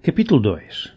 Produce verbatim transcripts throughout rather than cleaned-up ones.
Capítulo dois.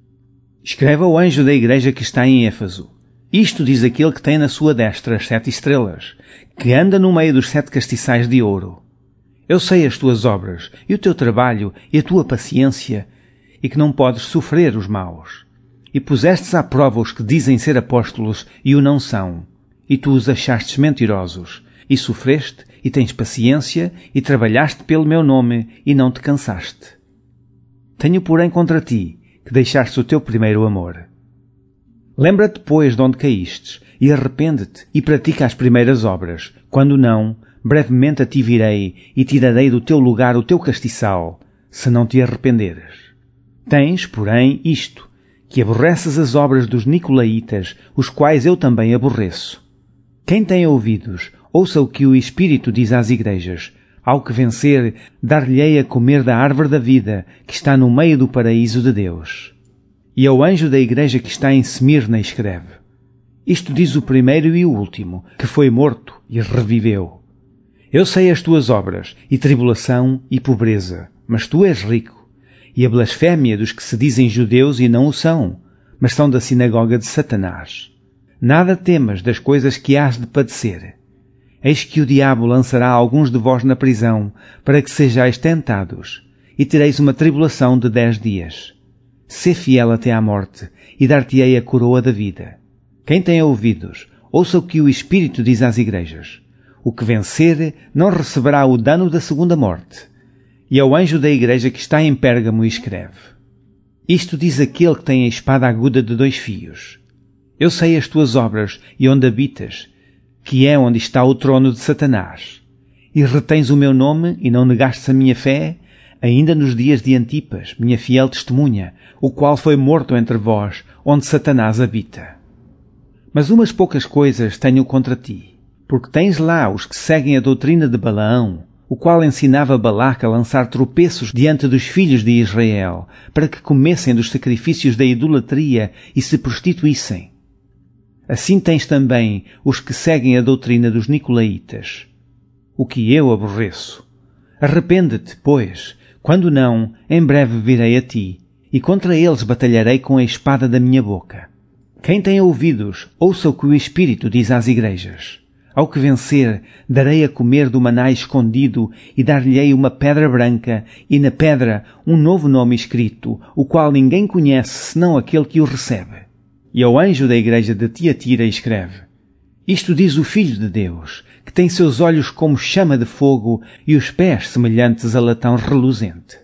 Escreve ao anjo da igreja que está em Éfeso. Isto diz aquele que tem na sua destra as sete estrelas, que anda no meio dos sete castiçais de ouro. Eu sei as tuas obras, e o teu trabalho, e a tua paciência, e que não podes sofrer os maus. E pusestes à prova os que dizem ser apóstolos e o não são, e tu os achastes mentirosos, e sofreste, e tens paciência, e trabalhaste pelo meu nome, e não te cansaste. Tenho, porém, contra ti, que deixaste o teu primeiro amor. Lembra-te, pois, de onde caístes, e arrepende-te, e pratica as primeiras obras. Quando não, brevemente a ti virei, e tirarei do teu lugar o teu castiçal, se não te arrependeres. Tens, porém, isto, que aborreces as obras dos nicolaítas, os quais eu também aborreço. Quem tem ouvidos, ouça o que o Espírito diz às igrejas. Ao que vencer, dar-lhe-ei a comer da árvore da vida, que está no meio do paraíso de Deus. E ao anjo da igreja que está em Semirna escreve. Isto diz o primeiro e o último, que foi morto e reviveu. Eu sei as tuas obras, e tribulação e pobreza, mas tu és rico, e a blasfémia dos que se dizem judeus e não o são, mas são da sinagoga de Satanás. Nada temas das coisas que hás de padecer. Eis que o diabo lançará alguns de vós na prisão, para que sejais tentados, e tereis uma tribulação de dez dias. Sê fiel até à morte, e dar-te-ei a coroa da vida. Quem tem ouvidos, ouça o que o Espírito diz às igrejas. O que vencer não receberá o dano da segunda morte. E ao anjo da igreja que está em Pérgamo escreve. Isto diz aquele que tem a espada aguda de dois fios. Eu sei as tuas obras e onde habitas, que é onde está o trono de Satanás. E retens o meu nome e não negastes a minha fé, ainda nos dias de Antipas, minha fiel testemunha, o qual foi morto entre vós, onde Satanás habita. Mas umas poucas coisas tenho contra ti, porque tens lá os que seguem a doutrina de Balaão, o qual ensinava Balaque a lançar tropeços diante dos filhos de Israel, para que comessem dos sacrifícios da idolatria e se prostituíssem. Assim tens também os que seguem a doutrina dos nicolaítas, o que eu aborreço. Arrepende-te, pois, quando não, em breve virei a ti, e contra eles batalharei com a espada da minha boca. Quem tem ouvidos, ouça o que o Espírito diz às igrejas. Ao que vencer, darei a comer do maná escondido, e dar-lhe-ei uma pedra branca, e na pedra um novo nome escrito, o qual ninguém conhece senão aquele que o recebe. E ao anjo da igreja de Tiatira escreve. Isto diz o Filho de Deus, que tem seus olhos como chama de fogo e os pés semelhantes a latão reluzente.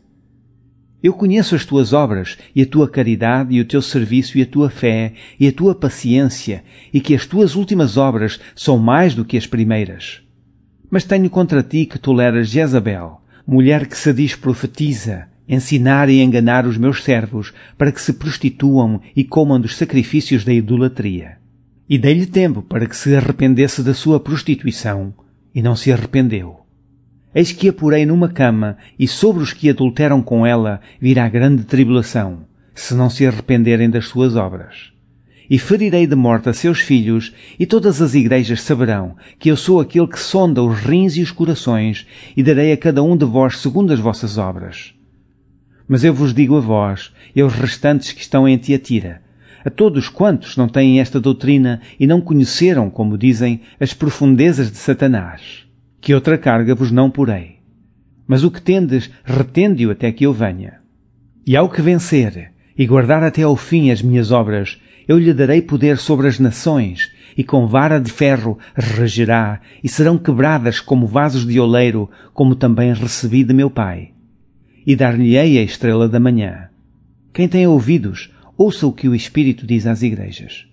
Eu conheço as tuas obras e a tua caridade e o teu serviço e a tua fé e a tua paciência e que as tuas últimas obras são mais do que as primeiras. Mas tenho contra ti que toleras Jezabel, mulher que se diz profetiza, ensinar e enganar os meus servos para que se prostituam e comam dos sacrifícios da idolatria. E dei-lhe tempo para que se arrependesse da sua prostituição, e não se arrependeu. Eis que a porei numa cama, e sobre os que adulteram com ela virá grande tribulação, se não se arrependerem das suas obras. E ferirei de morte a seus filhos, e todas as igrejas saberão que eu sou aquele que sonda os rins e os corações, e darei a cada um de vós segundo as vossas obras. Mas eu vos digo a vós, e aos restantes que estão em Tiatira, a todos quantos não têm esta doutrina e não conheceram, como dizem, as profundezas de Satanás, que outra carga vos não porei. Mas o que tendes, retende-o até que eu venha. E ao que vencer, e guardar até ao fim as minhas obras, eu lhe darei poder sobre as nações, e com vara de ferro regerá, e serão quebradas como vasos de oleiro, como também recebi de meu Pai. E dar-lhe-ei a estrela da manhã. Quem tem ouvidos, ouça o que o Espírito diz às igrejas.